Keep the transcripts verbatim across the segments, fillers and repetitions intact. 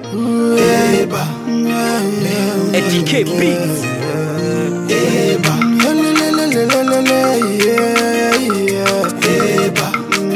Eba, D K Beats. Eba, Eba,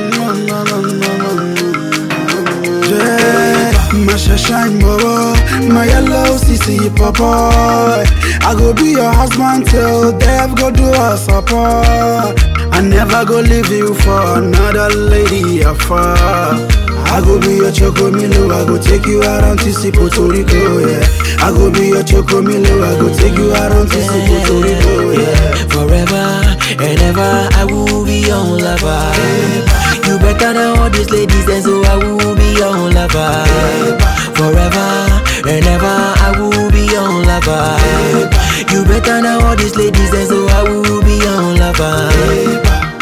my shine boy, my yellow C C papa. I go be your husband till death go do us apart. I never go leave you for another lady afar. I go be your chocomilo, I go take you out on T C Puerto Rico, yeah. I go be your chocomilo, I go take you out on T C Puerto Rico, yeah. Forever and ever, I will be your lover. You better than all these ladies, and so I will be your lover. Forever and ever, I will be your lover. You better than all these ladies, and so I will be your lover.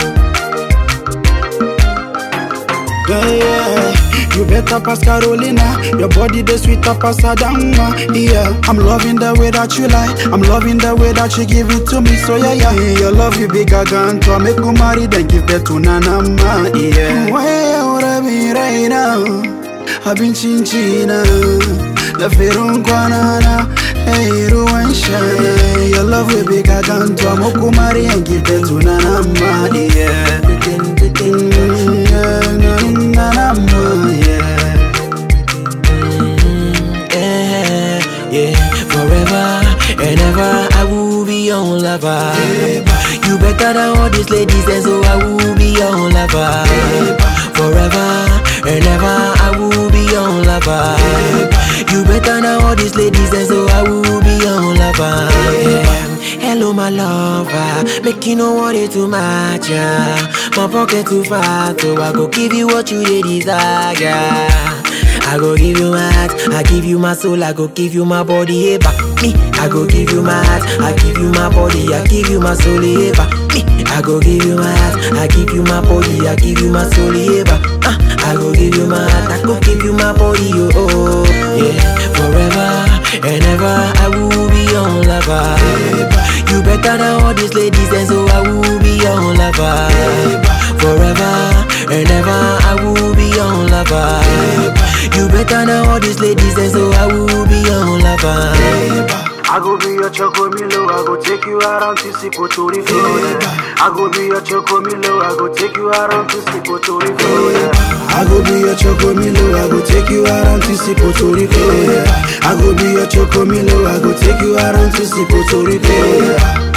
Yeah, yeah. You better pass Carolina. Your body the sweeter pass Adama. Yeah, I'm loving the way that you lie. I'm loving the way that you give it to me. So yeah, yeah. Your love you big again. To make you marry then give birth to Nana ma. Yeah. Where would I be right now? I've been chinchina. The ferun kwanana. Hey, ruwan shine. Your love you big again. To make you marry and give birth to Nana ma. Yeah. Mm, yeah, Nana ma. Yeah, forever and ever, I will be your lover. You better than all these ladies, and so I will be your lover. Forever and ever, I will be your lover. You better than all these ladies, and so I will be your lover. Yeah. Hello, my lover, make you know what it to match. Yeah. My pocket too fat, so I go give you what you desire. I go give you my heart, I give you my soul, I go give you my body, hey, back me. I go give you my heart, I give you my body, I give you my soul, hey, back me. I go give you my heart, I give you my body, I give you my soul, hey, back. Uh, I go give you my heart, I go give you my body, oh, oh yeah. Forever and ever, I will be your lover. You better than all these ladies, and so I will be your lover. Forever and ever, I will be your lover. You better than all these ladies, and so I will be your lover. I go be your chocomilo, I go take you out on T C Puerto Rico, yeah. I go be your chocomilo, I go take you out on T C Puerto Rico, yeah. I go be your chocomilo, I go take you out on T C Puerto Rico, yeah. I go be your chocomilo, I go take you out on T C Puerto Rico, yeah.